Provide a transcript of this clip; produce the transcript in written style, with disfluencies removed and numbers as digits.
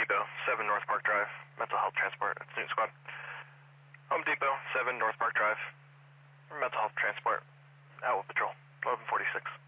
Depot, 7 North Park Drive, mental health transport, it's Newton Squad. Home Depot, 7 North Park Drive, mental health transport, out with patrol, 1146.